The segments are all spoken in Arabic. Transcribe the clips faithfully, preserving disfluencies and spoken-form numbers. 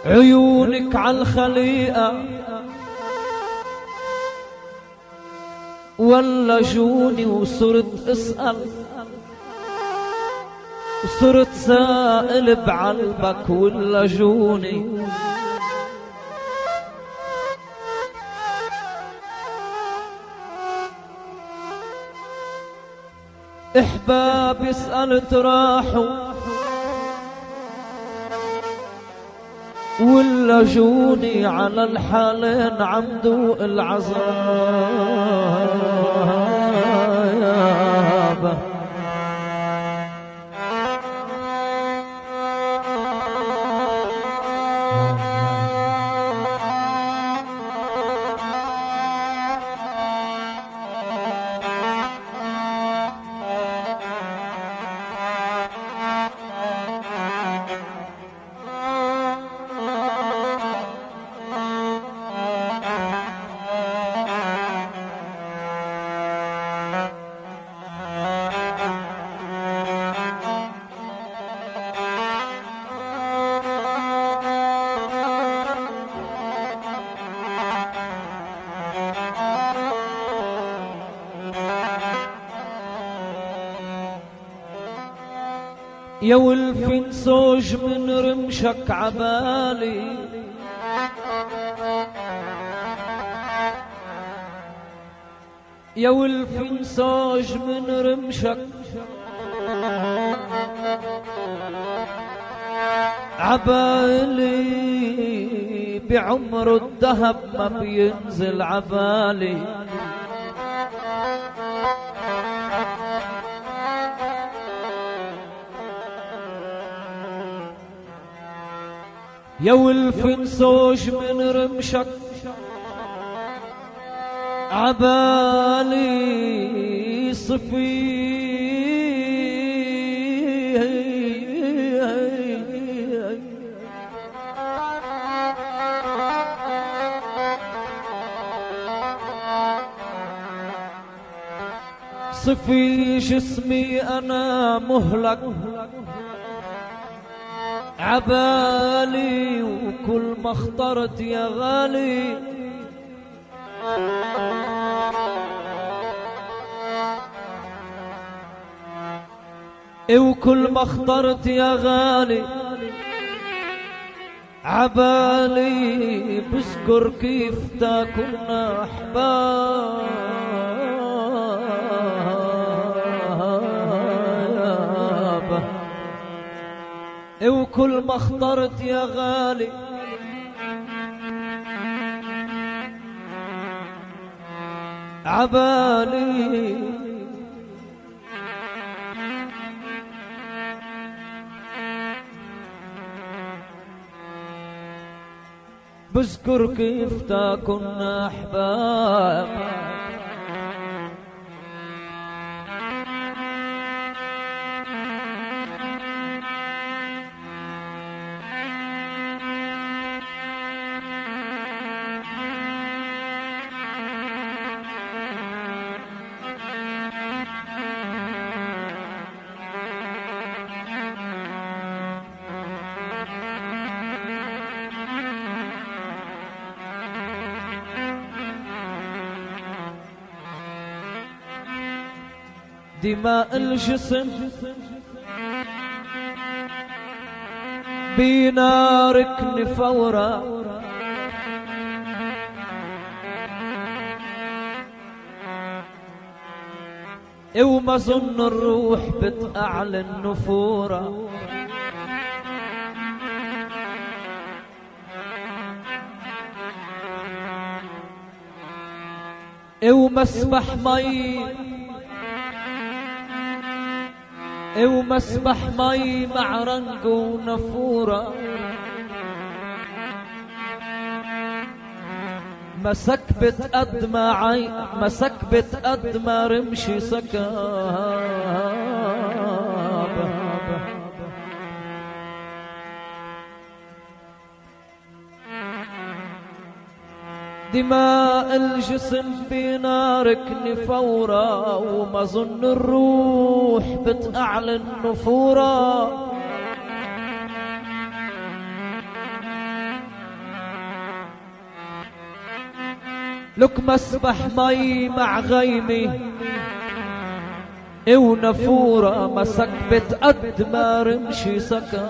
عيونك عالخليقة ولا جوني وصرت اسأل وصرت سائل بعلبك ولا جوني احبابي سألت راحوا ولا جوني على الحالين عمدوا العذاب يا ولفين زوج من رمشك عبالي يا ولفين زوج من رمشك عبالي بعمر الذهب ما بينزل عبالي يا ولفين زوج من رمشك عبالي صفي صفي جسمي أنا مهلك عبالي وكل ما اخترت يا غالي وكل ما اخترت يا غالي عبالي بذكر كيف تاكلنا احباب وكل ما اخترت يا غالي عبالي بذكر كيف تاكلنا احباب دماء الجسم بنارك نفورة وما ظن الروح بتأعلن نفورة ومسبح مي ومسبح مي مع رنق ونفورة مسك بتقد ما عي مسك بتقد ما رمشي سكاب دماء الجسم بنارك نفورة وما ظن الروح بتأعلن نفورة لك مسبح مي مع غيمي ونفورة مسك بتقد ما رمشي سكا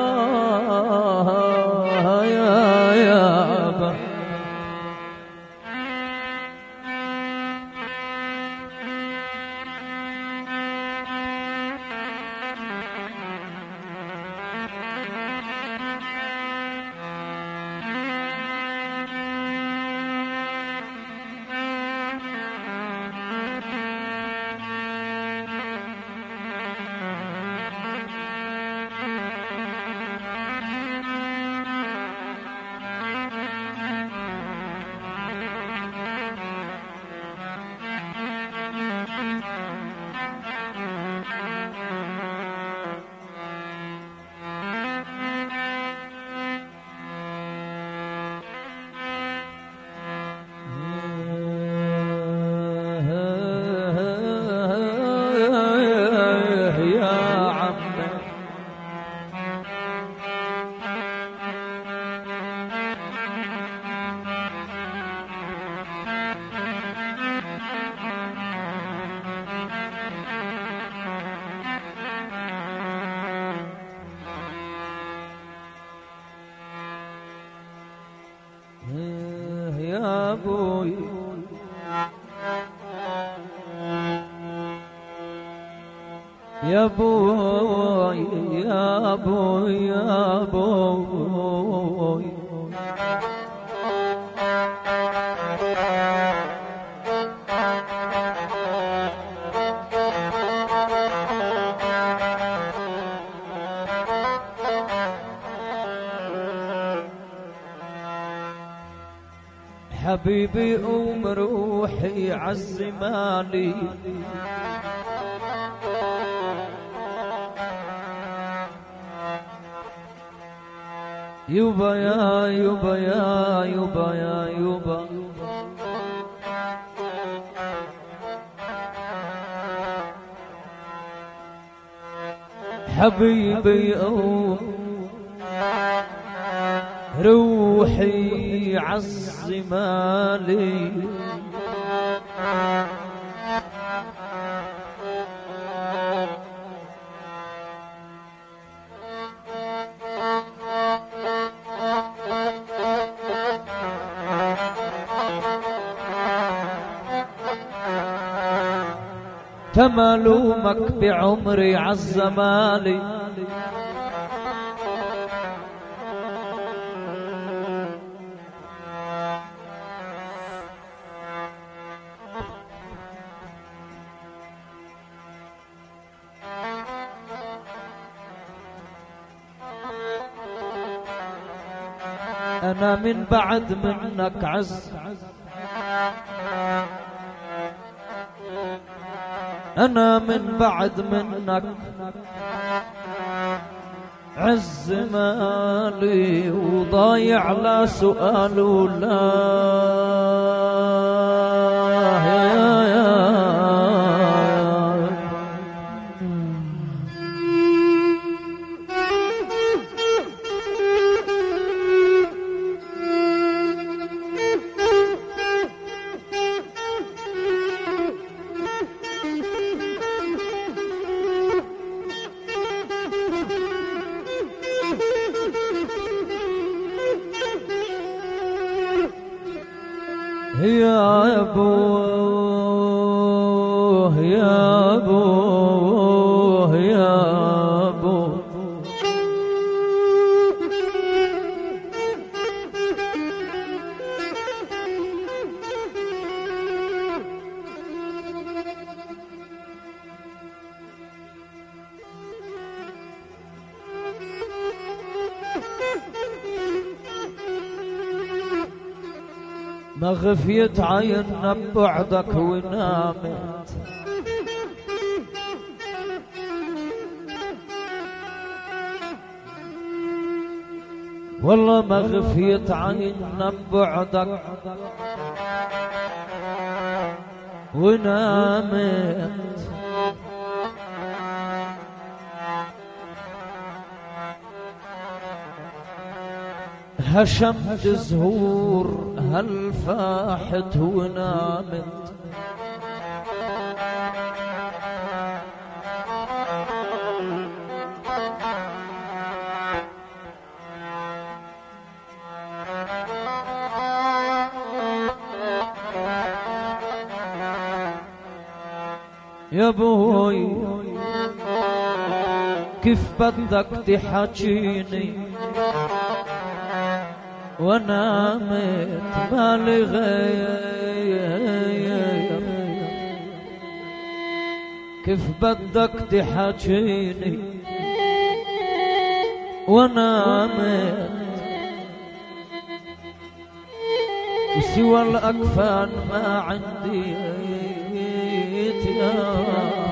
يا يابا يا ابوي يا ابوي يا ابوي يا ابوي حبيبي أم روحي عز مالي يوبا يا يوبا يا يوبا يا يوبا حبيبي أم روحي عز مالي تملومك بعمري عز مالي أنا من بعد منك عز أنا من بعد منك عز مالي وضايع لا سؤال ولا يا يا يا يا ابوه يا ابوه يا ابوه ما غفيت عيننا ببعدك ونامت والله ما غفيت عيننا ببعدك ونامت هشمت زهور هل فاحت ونامت يا بوي كيف بدك تحاجيني وانا مت مالي غير كيف بدك تحاجيني وانا مت وسوى الاكفان ما عندي يا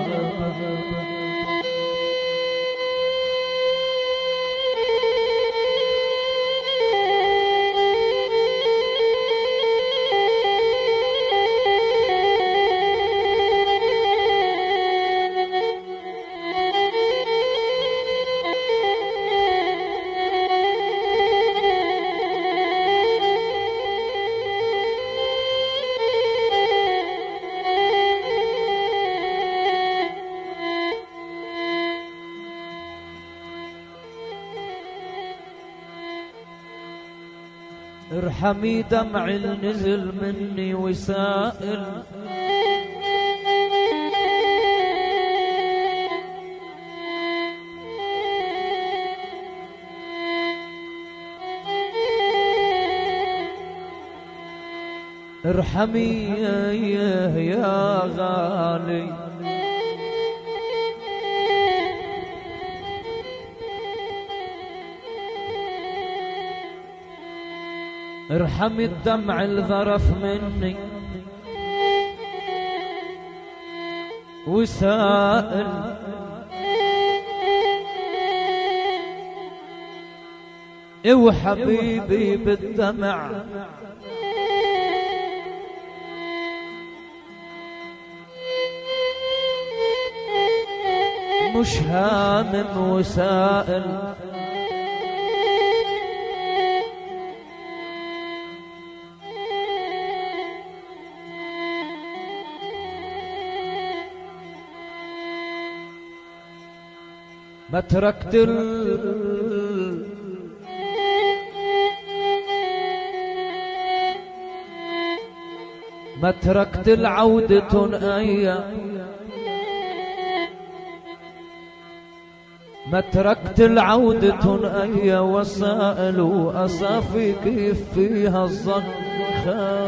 ارحمي دمع النزل مني وسائل ارحمي يا غالي ارحمي الدمع الذرف مني وسائل او حبيبي بالدمع مش هامم وسائل ما تركت ال ما تركت العودة أي ما تركت العودة أي وسائل وأصافي كيف فيها الظن خير